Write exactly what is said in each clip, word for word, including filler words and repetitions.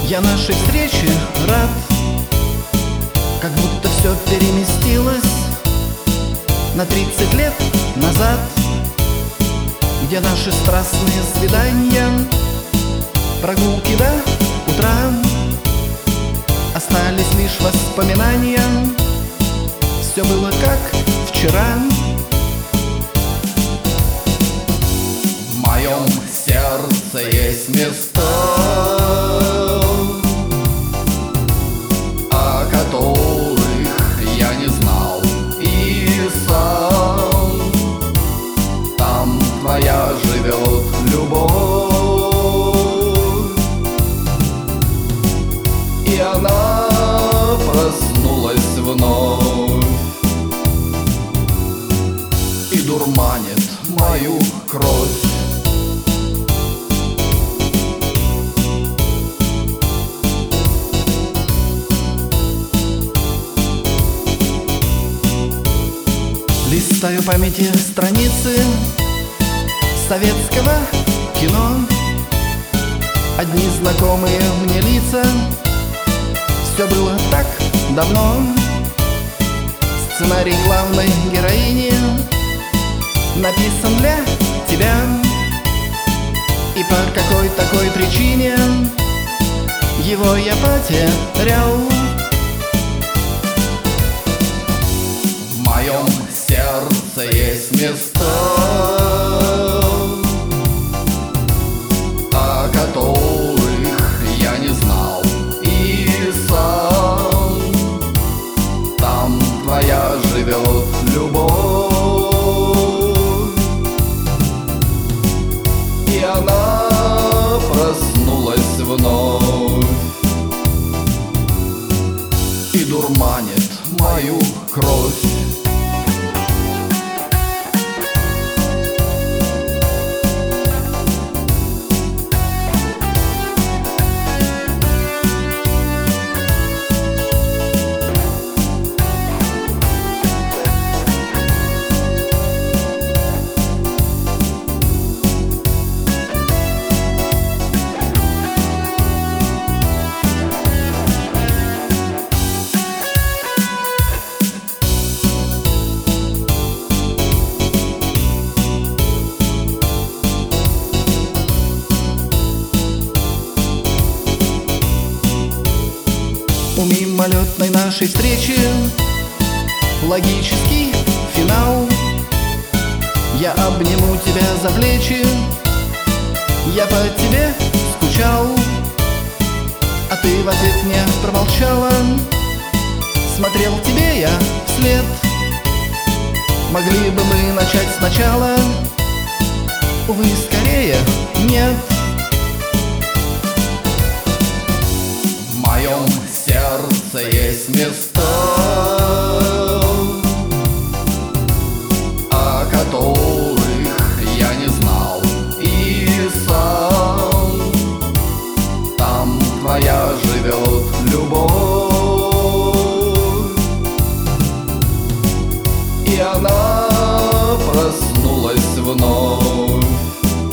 Я нашей встрече рад, как будто все переместилось на тридцать лет назад, где наши страстные свидания, прогулки до утра остались лишь воспоминания. Все было как вчера. В моем сердце есть места, о которых я не знал и сам. Там твоя живет любовь, и она проснулась вновь и дурманит мою кровь. Листаю памяти страницы советского кино, одни знакомые мне лица. Все было так давно. Сценарий главной героини написан для тебя, и по какой такой причине его я потерял. В моем сердце есть места, о которых я не знал и сам. Там твоя живет любовь, и она проснулась вновь и дурманит мою кровь. У мимолетной нашей встречи логический финал. Я обниму тебя за плечи, я по тебе скучал, а ты в ответ мне промолчала. Смотрел тебе я вслед. Могли бы мы начать сначала, увы, скорее нет. В моем сердце есть места, о которых я не знал и сам. Там твоя живет любовь, и она проснулась вновь.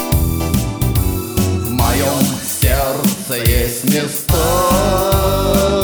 В моем сердце есть места,